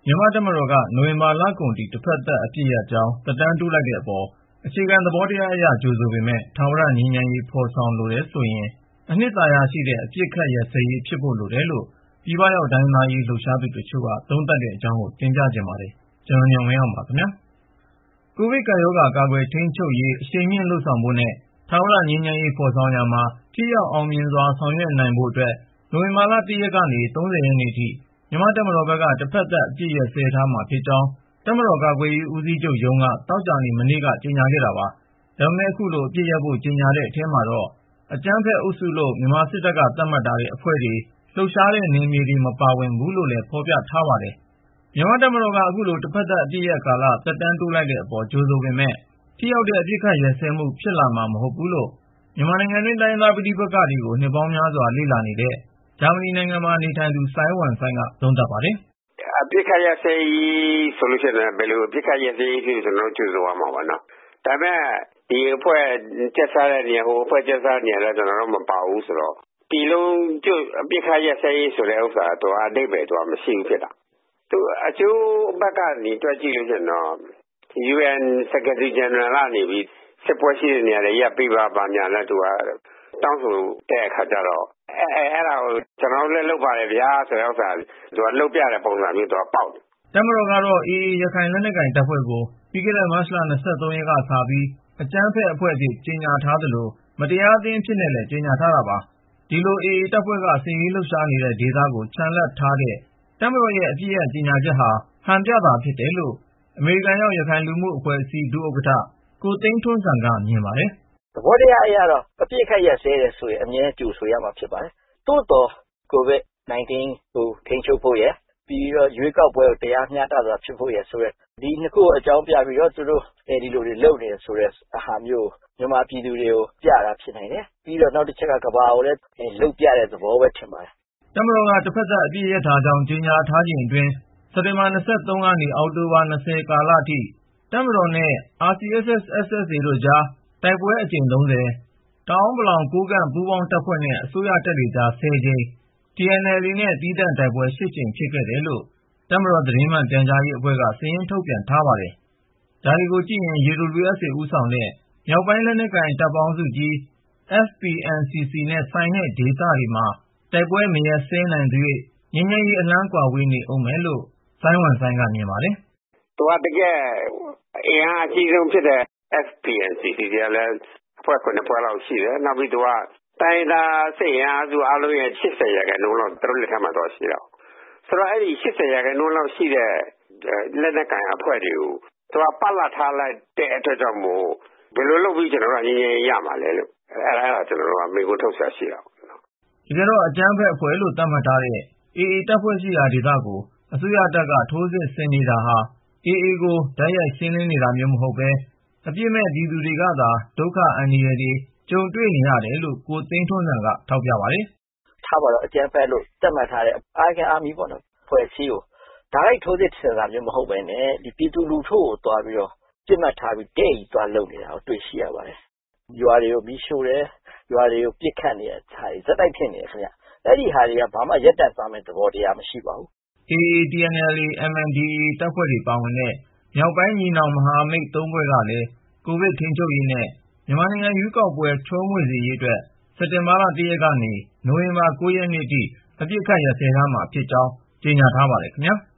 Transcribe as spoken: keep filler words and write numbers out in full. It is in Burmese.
မြန်မာ့တပ်မတော်ကနိုဝင်ဘာလကုန်ထိတစ်ဖက်သက်အပစ်ရပ်ကြောင်းသက်တမ်းတိုးလိုက်တဲ့အပေါ်အခြေခံသဘောတရားအရကြိုဆိုပေမဲ့ထာဝရငြိမ်းချမ်းရေးဖော်ဆောင်လိုတယ်ဆိုရင်အနှစ်သာရရှိတဲ့အပစ်အခတ်ရပ်စဲရေးဖြစ်ဖို့လိုတယ်လို့ပြည်ပရောက်တိုင်းသားရေးလှုပ်ရှားသူတချို့ကသုံးသပ်တဲ့အကြောင်းကိုတင်ပြကြပါတယ်။ကျွန်တော်ညောင်ဝင်းအောင်ပါခင်ဗျာ။ကိုဗစ်ကပ်ရောဂါကာကွယ်ထိန်းချုပ်ရေးအရှိန်မြင့်လုပ်ဆောင်ဖို့နဲ့ထာဝရငြိမ်းချမ်းရေးဖော်ဆောင်ရာမှာထိရောက်အောင်မြင်စွာဆောင်ရွက်နိုင်ဖို့အတွက်နိုဝင်ဘာလ ၁ ရက်ကနေ ၃၀ ရက်နေ့ထိမြန်မာတပ်မတော်ဘက်ကတစ်ဖက်သက်အပစ်ရပ်စဲထားမှာဖြစ်ကြောင်းတပ်မတော်ကာကွယ်ရေးဦးစီးချုပ်ရုံးကသောကြာနေ့မနေ့ကကြေညာခဲ့တာပါ။ဒါပေမဲ့အခုလိုအပစ်ရပ်ဖို့ကြေညာတဲ့အထဲမှာတော့အကြမ်းဖက်အုပ်စုလို့မြန်မာစစ်တပ်ကသတ်မှတ်ထားတဲ့အဖွဲ့တွေလှုပ်ရှားတဲ့နယ်မြေတွေမပါဝင်ဘူးလို့လည်းဖော်ပြထားပါတယ်။မြန်မာတပ်မတော်ကအခုလိုတစ်ဖက်သက်အပစ်ရပ်ကာလသက်တမ်းတိုးလိုက်တဲ့အပေါ်ကြိုဆိုပေမဲ့ထိရောက်တဲ့အပစ်အခတ်ရပ်စဲမှုဖြစ်လာမှာမဟုတ်ဘူးလို့မြန်မာနိုင်ငံတွင်းတိုင်းသားပဋိပက္ခတွေကိုနှစ်ပေါင်းများစွာလေ့လာနေတဲ့ဂျာမနီနိုင်ငံမှာနေထိုင်သူစိုင်းဝမ်ဆိုင်းကသုံးသပ်ပါတယ်။အပစ်အခတ်ရပ်စဲရေးဆိုလို့ရှိရင်ဘယ်လိုအပစ်အခတ်ရပ်စဲရေးဖြစ်ကျွန်တော်ကြိုဆိုရမှာပါနော်။ဒါပေမဲ့ဒီအဖွဲ့ကျက်စားတဲ့နေရာဟိုအဖွဲ့ကျက်စားနေရာလည်းကျွန်တော်တို့မပါဘူးဆိုတော့ဒီလုံးကျအပစ်အခတ်ရပ်စဲရေးဆိုတဲ့ဥစ္စာတော့အတိတ်ပဲတော့မရှိဘူးဖြစ်တာ။သူအကျိုးဘက်ကနေတွက်ကြည့်လို့ရှိရင်တော့ ယူအန် Secretary General ကနေပြီးစစ်ပွဲရှိတဲ့နေရာတွေရပ်ပြီးပါပါများလဲသူကတောင်းဆိုတဲ့အခါကျတော့အဲအဲ့ဒါကိုကျွန်တော်လည်းလုပ်ပါတယ်ဗျာဆိုတဲ့ဥစ္စာသူကလုပ်ပြတဲ့ပုံစံမျိုးသူကပေါက်တယ်။တပ်မတော်ကတော့အေအေရခိုင်လက်နက်ကိုင်တပ်ဖွဲ့ကိုပြီးခဲ့တဲ့မတ်လ ၂၃ ရက်ကစပြီးအကြမ်းဖက်အဖွဲ့အဖြစ်ကြေညာထားသလိုမတရားအသင်းဖြစ်နဲ့လည်းကြေညာထားတာပါ။ဒီလိုအေအေတပ်ဖွဲ့ကစစ်ရေးလှုပ်ရှားနေတဲ့ဒေသကိုခြံလှပ်ထားတဲ့တပ်မတော်ရဲ့အပြည့်အကြေညာချက်ဟာဟန်ပြတာဖြစ်တယ်လို့အမေရိကန်ရောက်ရခိုင်လူမှုအဖွဲ့အစည်းဒုဥက္ကဋ္ဌကိုသိန်းထွန်းဇံကမြင်ပါတယ်။သဘောတရားအရတော့အပြည့်အခက်ရဆဲတယ်ဆိုရင်အမြဲကြိုဆိုရမှာဖြစ်ပါတယ်။သို့တော့ကိုဗစ် ၁၉ ကိုထိန်းချုပ်ဖို့ရပြီးတော့ရွေးကောက်ပွဲကိုတရားမျှတစွာဖြစ်ဖို့ရဆိုရက်ဒီနှစ်ခုအကြောင်းပြပြီးတော့သူတို့အဲဒီလိုတွေလုပ်နေဆိုတဲ့အာမျိုးမြန်မာပြည်သူတွေကိုပြတာဖြစ်နိုင်တယ်။ပြီးတော့နောက်တစ်ချက်ကကဘာကိုလည်းလုပ်ပြတဲ့သဘောပဲထင်ပါတယ်။တပ်မတော်ကတစ်ဖက်သက်အပြည့်ရထားကြောင်းကြေညာထားခြင်းအတွင်းစက်တင်ဘာ ၂၃ ကနေအောက်တိုဘာ ၂၀ ကာလအထိတပ်မတော်နဲ့ အာရ်စီအက်စ်အက်စ် အက်စ်အက်စ်အေ တို့ကြားတိုက်ပွဲအကြိမ် ၃၀၊ တအာင်းပလောင်ကိုးကန့်ပူးပေါင်းတပ်ဖွဲ့နဲ့အစိုးရတပ်တွေကြား ၁၀ ကြိမ် တီအန်အယ်လ်အေ နဲ့သီးသန့်တိုက်ပွဲ ၈ ကြိမ်ဖြစ်ခဲ့တယ်လို့တပ်မတော်သတင်းမှန်ပြန်ကြားရေးအဖွဲ့ကစာရင်းထုတ်ပြန်ထားပါတယ်။ဒါတွေကိုကြည့်ရင် ယူ ဒဘလျူ အက်ဖ် အေ ဦးဆောင်တဲ့မြောက်ပိုင်းလက်နက်ကိုင်တပ်ပေါင်းစုကြီး အက်ဖ် ပီ အန် စီ စီ နဲ့ဆိုင်တဲ့ဒေသတွေမှာတိုက်ပွဲမရပ်စဲနိုင်သေးငြိမ်းချမ်းရေးအလှမ်းကွာဝေးနေဦးမယ်လို့စိုင်းဝမ်ဆိုင်းကမြင်ပါတယ်။သူကတကယ်အင်အားအကြီးဆုံးဖြစ်တဲ့ အက်ဖ် ပီ အန် စီ စီ ကလည်းအဖွဲ့ ၇ ဖွဲ့လောက်ရှိတယ်။နောက်ပြီးသူကတိုင်းသားစစ်အင်အားစုအားလုံးရဲ့ ၈၀ ရာခိုင်နှုန်းလောက်သူတို့လက်ထက်မှာတော့ရှိတော့ဆိုတော့အဲ့ဒီ ၈၀ ရာခိုင်နှုန်းလောက်ရှိတဲ့လက်နက်ကိုင်အဖွဲ့တွေကိုသူကပတ်လတ်ထားလိုက်တဲ့အတွက်ကြောင့်မို့ဘယ်လိုလုပ်ပြီးကျွန်တော်တို့ငြိမ်းချမ်းရေးရမှာလဲလို့အဲ့ဒါအဲ့ဒါကျွန်တော်တို့ကမေးခွန်းထုတ်ဆက်ရှိတာပေါ့နော်ဒီကတော့အကြမ်းဖက်အဖွဲ့လို့သတ်မှတ်ထားတဲ့အေအေတပ်ဖွဲ့ရှိရာဒေသကိုအစိုးရတပ်ကထိုးစစ်ဆင်နေတာဟာအေအေကိုတိုက်ရိုက်ရှင်းလင်းနေတာမျိုးမဟုတ်ပဲအပြစ်မဲ့ပြည်သူတွေကသာဒုက္ခအန္တရာယ်တွေကြုံတွေ့နေရတယ်လို့ကိုသိန်းထွန်းဇံကထောက်ပြပါတယ်။ထားပါတော့အကြမ်းဖက်လို့သတ်မှတ်ထားတဲ့အာရကန်အာမီပေါ့နော်ဖွဲ့စည်းကိုဒါလိုက်ထိုးစစ်ဆင်တာမျိုးမဟုတ်ပဲနဲ့ဒီပြည်သူလူထုကိုတွားပြီးတော့ပြစ်မှတ်ထားပြီးတဲ့ကြီးတွားလုပ်နေတာကိုတွေ့ရှိရပါတယ်။ရွာတွေကိုမီးရှို့တယ်ရွာတွေကိုပြစ်ခတ်နေတဲ့ခြားဇက်တိုက်ဖြစ်နေတယ်ခင်ဗျ။အဲ့ဒီဟာတွေကဘာမှရက်တက်သွားမဲ့သဘောတရားမရှိပါဘူး။အေအေ တီအန်အယ်လ်အေ အမ်အန်ဒီအေ တပ်ဖွဲ့တွေပါဝင်တဲ့မြောက်ပိုင်းညီနောင်မဟာမိတ်သုံးဖွဲ့ကလည်းကိုဗစ်ထိန်းချုပ်ရေးနဲ့မြန်မာနိုင်ငံရွေးကောက်ပွဲချောမွေ့စေရေးအတွက်စက်တင်ဘာ ၁ ရက်ကနေနိုဝင်ဘာ ၉ ရက်နေ့ထိအပစ်အခတ်ရပ်စဲထားမှာဖြစ်ကြောင်းကြေညာထားပါတယ်ခင်ဗျာ။